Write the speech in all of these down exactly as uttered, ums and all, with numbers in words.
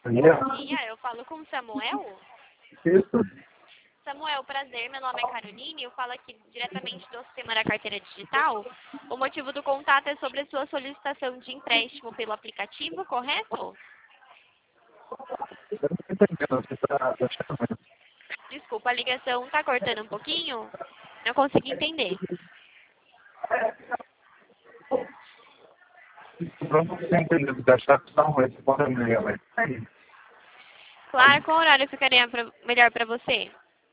Bom dia, eu falo com o Samuel. Isso. Samuel, prazer, meu nome é Caroline, eu falo aqui diretamente do sistema da carteira digital. O motivo do contato é sobre a sua solicitação de empréstimo pelo aplicativo, correto? Eu não estou entendendo. Você está achando? Desculpa, a ligação está cortando um pouquinho, não consegui entender. Pronto, você entendeu. Você achar que está ruim. Você pode me ligar, mas... Claro, qual horário ficaria pra- melhor para você?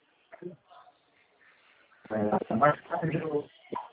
É, mais tarde eu...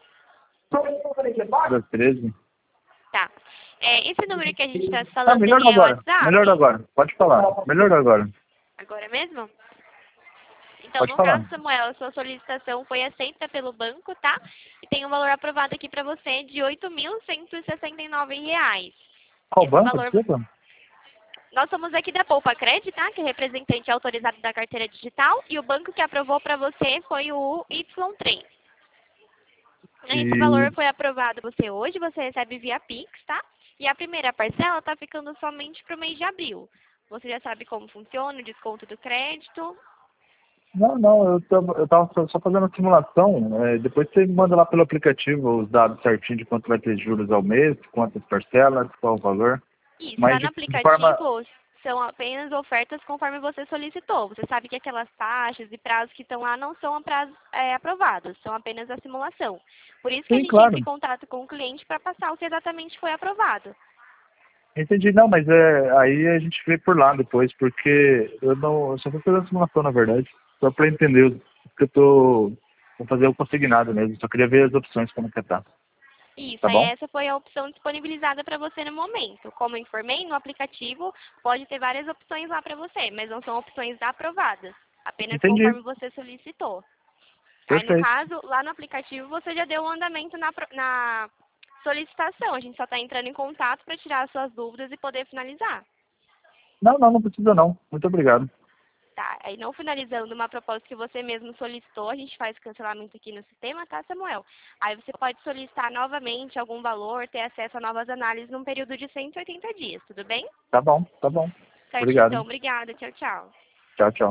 Das treze. Tá. É, esse número que a gente está Ah, falando, melhor ele é o agora. WhatsApp? Melhor agora. Pode falar. Melhor agora. Agora mesmo? Então, Pode no falar. caso, Samuel, a sua solicitação foi aceita pelo banco, tá? E tem um valor aprovado aqui para você de oito mil cento e sessenta e nove reais. Qual Esse banco? valor... Desculpa. Nós somos aqui da Poupa Cred, tá? Que é representante autorizado da carteira digital. E o banco que aprovou para você foi o Y três. Esse E... valor foi aprovado você hoje, você recebe via Pix, tá? E a primeira parcela está ficando somente para o mês de abril. Você já sabe como funciona o desconto do crédito? Não, não. Eu tava, eu tava só só fazendo a simulação. É, depois você me manda lá pelo aplicativo os dados certinho de quanto vai ter juros ao mês, quantas parcelas, qual o valor. Isso, Mas lá no de, de forma... aplicativo são apenas ofertas conforme você solicitou. Você sabe que aquelas taxas e prazos que estão lá não são a prazos é, aprovados, são apenas a simulação. Por isso que a Sim, gente entra claro. em contato com o cliente para passar o que exatamente foi aprovado. Entendi, não, mas é, aí a gente vê por lá depois, porque eu não, eu só vou fazer a simulação, na verdade, só para entender o que eu tô, vou fazer o consignado mesmo, só queria ver as opções como que tá, Isso, tá aí bom? essa foi a opção disponibilizada para você no momento. Como eu informei, no aplicativo pode ter várias opções lá para você, mas não são opções aprovadas, apenas Entendi, conforme você solicitou. Aí, no perfeito. caso, lá no aplicativo, você já deu um andamento na, pro- na solicitação. A gente só está entrando em contato para tirar as suas dúvidas e poder finalizar. Não, não, não precisa não, muito obrigado. Tá, aí não finalizando uma proposta que você mesmo solicitou, a gente faz cancelamento aqui no sistema, tá, Samuel? Aí você pode solicitar novamente algum valor, ter acesso a novas análises num período de cento e oitenta dias, tudo bem? Tá bom, tá bom, Certo, obrigado. então, obrigada, tchau, tchau. Tchau, tchau.